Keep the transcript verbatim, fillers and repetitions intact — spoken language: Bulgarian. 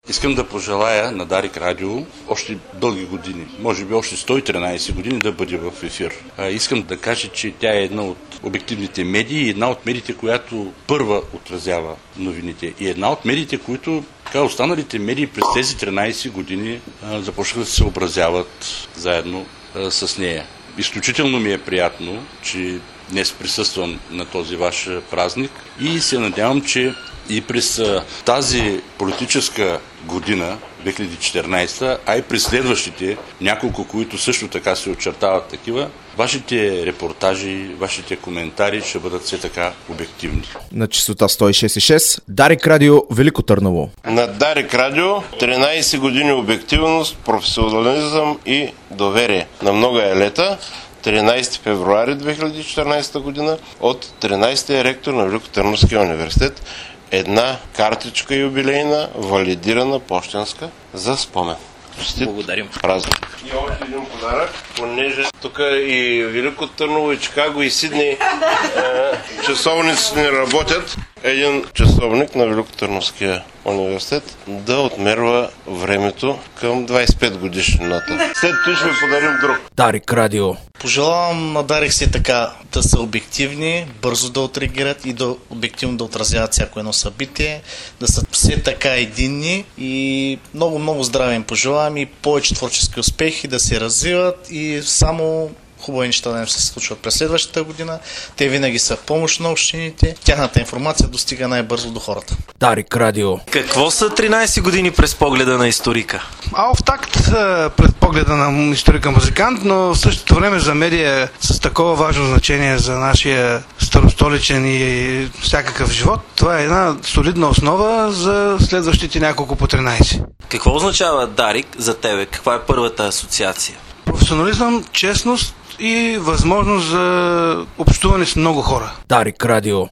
Искам да пожелая на Дарик Радио още дълги години, може би още сто и тринайсет години да бъде в ефир. А, искам да кажа, че тя е една от обективните медии и една от медиите, която първа отразява новините. И една от медиите, които така, останалите медии през тези тринайсет години а, започнаха да се съобразяват заедно а, с нея. Изключително ми е приятно, че днес присъствам на този ваш празник и се надявам, че и през тази политическа година, две хиляди и четиринайсета, а и през следващите няколко, които също така се очертават такива, вашите репортажи, вашите коментари ще бъдат все така обективни. На честота сто и шест и шест, Дарик Радио, Велико Търново. На Дарик Радио тринайсет години обективност, професионализъм и доверие. На много е лета. тринайсети февруари две хиляди и четиринайсета година от тринайсетия ректор на Великотърновския университет. Една картичка юбилейна, валидирана пощенска за спомен. Благодарим. Празник. И още един подарък, понеже тук и Велико Търново, и Чикаго, и Сидни е, часовници не работят. Един часовник на Великотърновския университет да отмерва времето към двайсет и пет годишнината. След това ще ви подарим друг. Дарик Радио. Пожелавам на Дарик си така да са обективни, бързо да отреагират и да обективно да отразяват всяко едно събитие, да са все така единни и много-много здраве им пожелавам и повече творчески успехи, да се развиват и само хубави неща да им се случват през следващата година. Те винаги са в помощ на общините. Тяхната информация достига най-бързо до хората. Дарик Радио. Какво са тринайсет години през погледа на историка? А в такт пред погледа на историка-музикант, но в същото време за медия с такова важно значение за нашия старостоличен и всякакъв живот. Това е една солидна основа за следващите няколко по тринайсет. Какво означава Дарик за тебе? Каква е първата асоциация? Професионализъм, честност и възможност за общуване с много хора. Дарик Радио.